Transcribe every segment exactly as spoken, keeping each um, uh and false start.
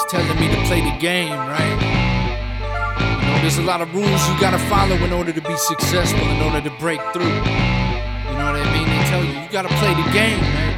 telling me to play the game, right? You know, there's a lot of rules you gotta follow in order to be successful, in order to break through. You know what I mean? They tell you, you gotta play the game, man.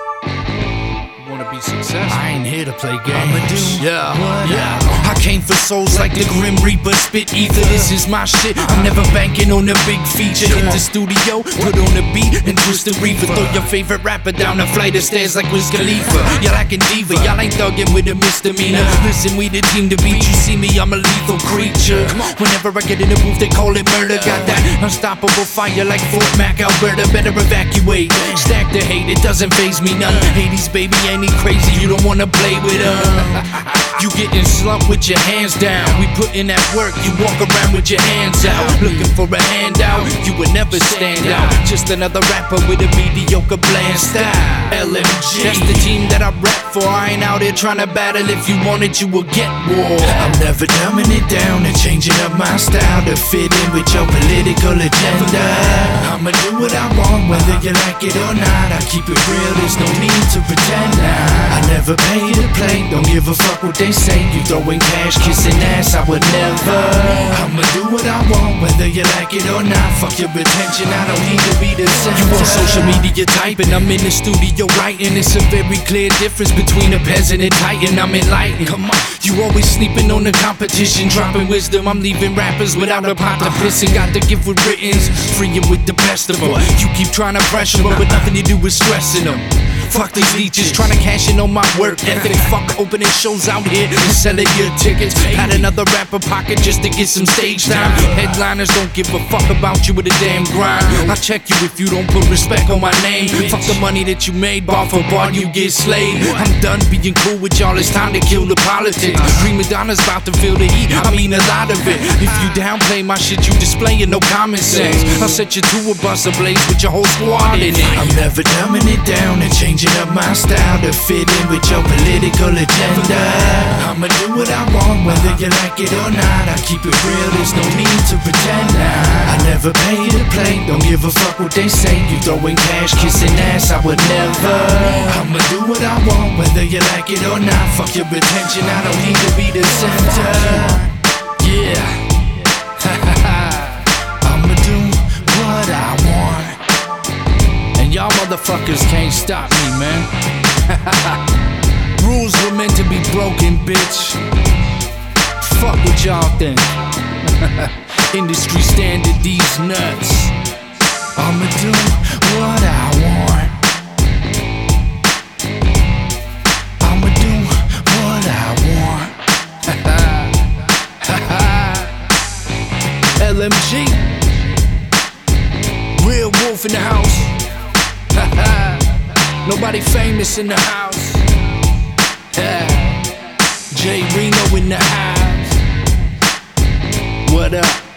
You wanna be successful. I ain't here to play games. I'ma do yeah, yeah. I came for souls like the Grim Reaper, spit ether. This is my shit. I'm never banking on a big feature. Hit the studio, put on a beat, and twist the reefer. Throw your favorite rapper down a flight of stairs like Wiz Khalifa. You're lacking diva, y'all ain't thugging with a misdemeanor. Listen, we the team to beat. You see me, I'm a lethal creature. Whenever I get in the booth, they call it murder. Got that unstoppable fire like Fort Mac, Alberta. Better evacuate. Stack the hate, it doesn't faze me none. Hades, baby, ain't he crazy? You don't wanna play with her. You getting slumped with your hands down. We put in that work, you walk around with your hands out. Looking for a handout, you would never stand out. Just another rapper with a mediocre bland style. L M G, that's the team that I rap for. I ain't out here trying to battle. If you want it, you will get war. I'm never dumbing it down and changing up my style to fit in with your political agenda. I'ma do what I want, whether you like it or not. I keep it real, there's no need to pretend now. I never pay to play, don't give a fuck what they say. You throwing cash, kissing ass, I would never. I'ma do what I want, whether you like it or not. Fuck your attention, I don't need to be the center. You on social media typing, I'm in the studio writing. It's a very clear difference between a peasant and titan. I'm enlightened. Come on, you always sleeping on the competition, dropping wisdom. I'm leaving rappers without a pot to piss and got to give with writtens, freeing with the best of them. You keep trying to pressure them, but nothing to do with stressing them. Fuck these leeches, trying to cash in on my work ethic. Fuck opening shows out here and selling your tickets. Had another rapper pocket just to get some stage time. Headliners don't give a fuck about you with a damn grind. I'll check you if you don't put respect on my name. Fuck the money that you made, bar for bar you get slayed. I'm done being cool with y'all, it's time to kill the politics. Prima Donna's about to feel the heat, I mean a lot of it. If you downplay my shit, you displaying no common sense. I'll set you to a bus ablaze with your whole squad in it. I'm never dumbing it down and changing up my style to fit in with your political agenda. I'ma do what I want, whether you like it or not. I keep it real, there's no need to pretend now. I never pay to play, don't give a fuck what they say. You throwing cash, kissing ass, I would never. I'ma do what I want, whether you like it or not. Fuck your attention, I don't need to be the center. Yeah. I'ma do what I want. And y'all motherfuckers can't stop me, man. Rules were meant to be broken, bitch. Fuck what y'all think. Industry standard, these nuts. I'ma do what I want. I'ma do what I want. L M G, real wolf in the house. Nobody famous in the house. Yeah. Jay Reno in the house. What up?